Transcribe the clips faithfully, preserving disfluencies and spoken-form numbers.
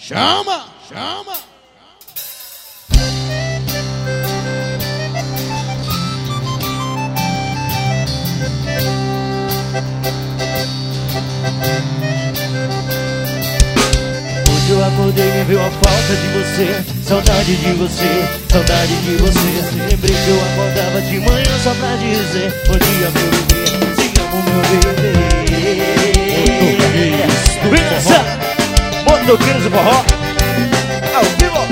Chama, chama. Hoje eu acordei e me veio a falta de você, saudade de você, saudade de você. Lembrei que eu acordava de manhã só pra dizer bom dia, meu bebê, te amo, meu bebê. Pensa, motoqueiros do forró, ao vivo.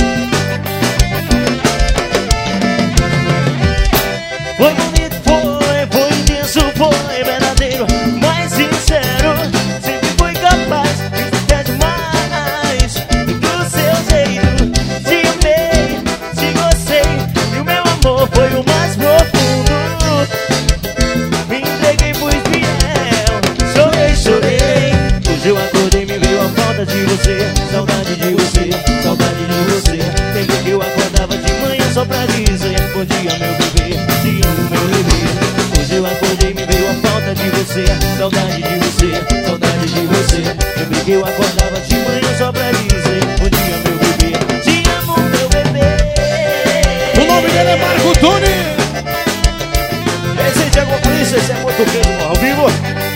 Foi bonito, foi, foi intenso, foi verdadeiro, mais sincero. Sempre fui capaz de até demais do seu jeito. Te amei, te gostei, e o meu amor foi o mais profundo. Me entreguei, fui fiel, chorei, chorei. Hoje eu acordei e me veio a falta de você, saudade de você, saudade de você. Lembro que eu acordava de manhã só pra dizer bom dia, meu bebê, te amo, meu bebê. Hoje eu acordei e me veio a falta de você, saudade de você, saudade de você. Lembro que eu acordava de manhã só pra dizer bom dia, meu bebê, te amo, meu bebê. O nome dele é Marco Tony. Esse é Thiago Polícia, esse é motoqueiro ao vivo.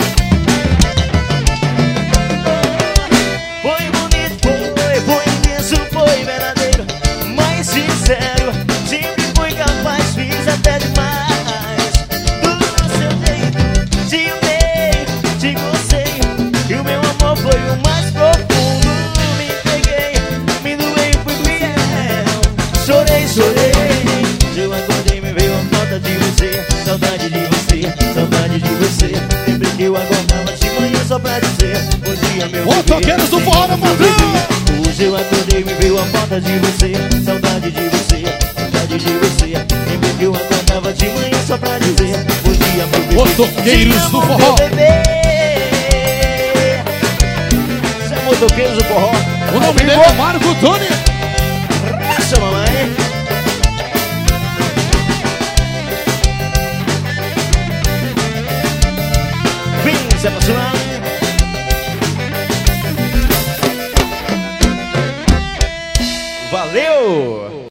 Foi bonito, foi, foi intenso, foi verdadeiro, mais sincero. Sempre fui capaz, fiz até demais do seu jeito. Te amei, te gostei, e o meu amor foi o mais profundo. Me peguei, me doei, fui fiel, chorei, chorei. Hoje eu acordei e me veio a falta de você, saudade de você, saudade de você. Lembrei que eu acordava de manhã só pra dizer bom dia, meu bebê. Motoqueiros do forró, meu patrão. Hoje eu acordei e me veio a falta de você, saudade de você, saudade de você. Lembrei que eu acordava de manhã só pra dizer bom dia, meu bebê. Motoqueiros do forró. Meu bebê. Isso é motoqueiros do forró. O nome dele é Marco Tony. Raça, mamãe. Vem se aproximar.